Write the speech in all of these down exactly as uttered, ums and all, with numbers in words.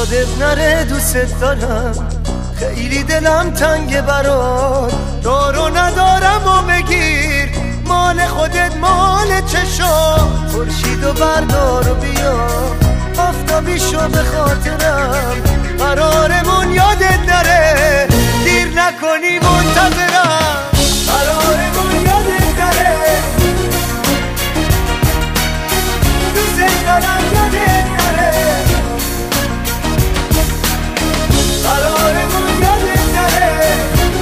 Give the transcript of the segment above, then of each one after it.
یادت نره دوست دارم، خیلی دلم تنگ برات، دارو ندارم و بگیر مال خودت مال چشات. خورشید و بردار و بیا آفتابی شو به خاطرم، قرارمون یادت نره دیر نکنی منتظرم، قرارمون یادت نره دوست دارم یادت نره، قرارمون یادت نره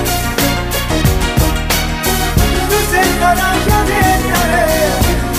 دوست دارم یادت نره.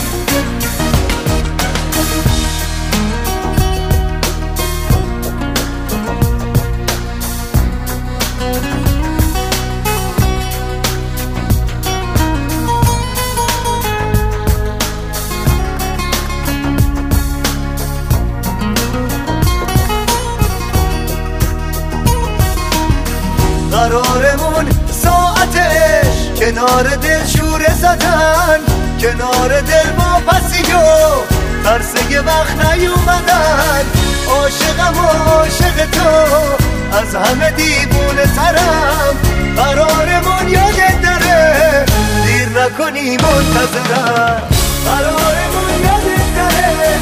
قرارمون ساعتش کنار دل شوره زدن، کنار دل ما پسی و ترس یه وقت نیومدن. عاشقم و عاشق تو از همه دیوونه ترم، قرارمون یادت نره دیر نکنی منتظرم، قرارمون یادت نره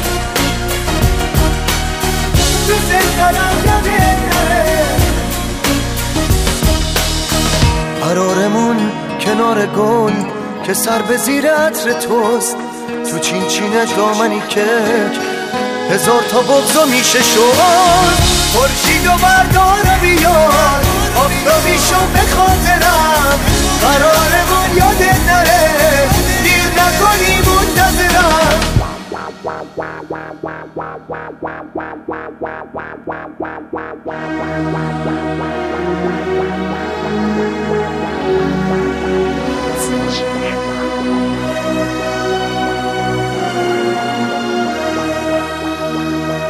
دوست دارم یادت نره. قرارمون کنار گل که سر به زیر عطر توست، تو چین چینه دامنی کک هزار تا بغضا میشه شد. خورشید و بردار و بیار آفتابی شو به خاطرم، قرارمون یادت نره دیر نکنی منتظرم.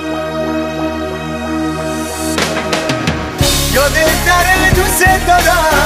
یادت نره دوست دارم،